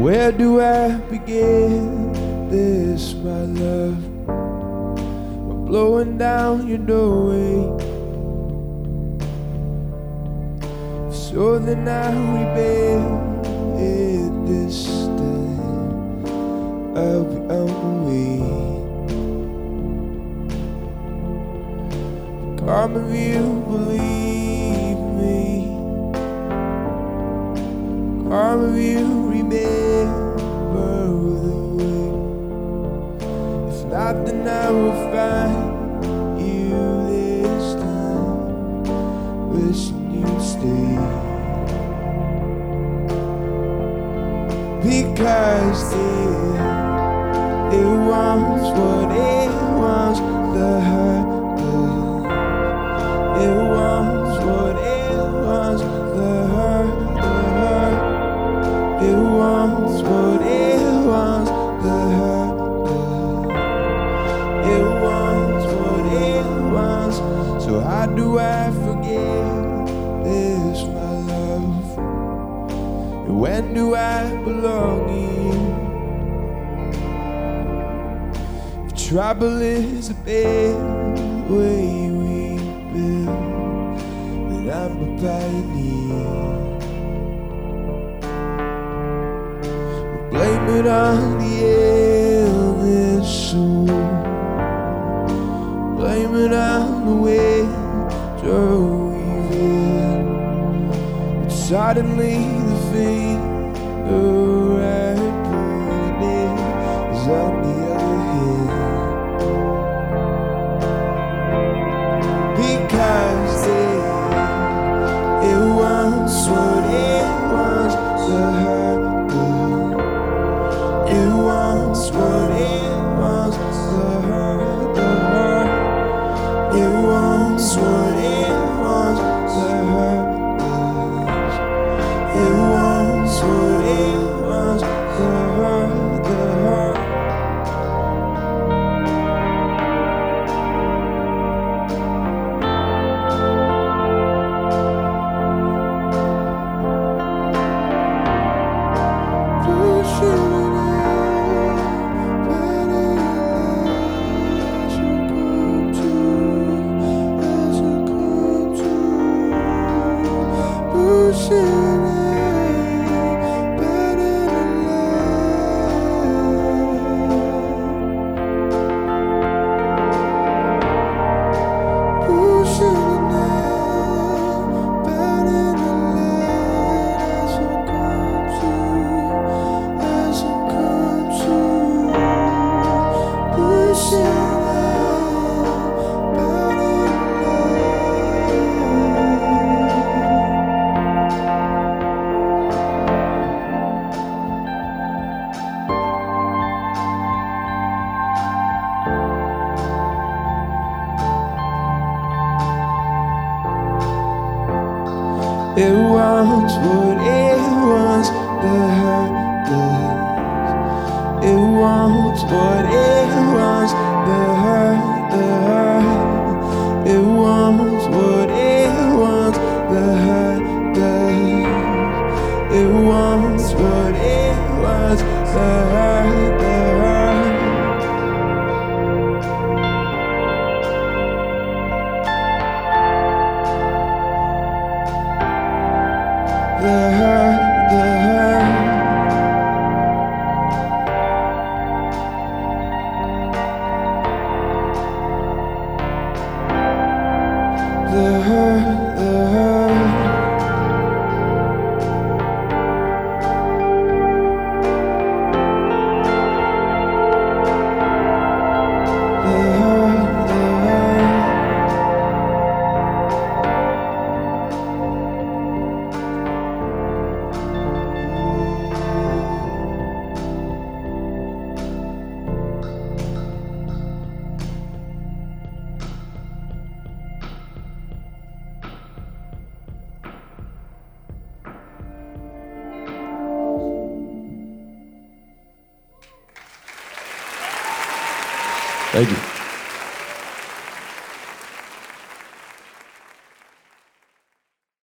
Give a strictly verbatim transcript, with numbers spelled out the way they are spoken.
Where do I begin this, my love? By blowing down your doorway, so then I rebel at this time. I'll be on the way. Come if you believe me. Come if you remember the way. If not, then I will find you this time, wishing you'd stay. Because it, it wants what it wants, the hurt. It wants what it wants, the hurt, the hurt. It wants what it wants, the hurt, the hurt. It wants what it wants. So how do I forget this, my love? And when do I belong here? If trouble is a bed where you and I'm a pioneer. Blame it on the illness soul. Blame it on the wind drove in. But suddenly the finger I pointed is on the other hand. Because it, it wants what it wants, the hurt, the hurt. It wants what it wants, the hurt, the hurt. It wants what it wants, the hurt, the hurt. It wants what it wants, the hurt, the hurt. It wants what it wants, the hurt, the hurt. It wants what it wants, the hurt, the hurt. It wants what it wants, the hurt, the hurt. It wants what it wants, the hurt, the hurt. The hurt, the hurt. The hurt, the hurt. The hurt, the hurt. Thank you.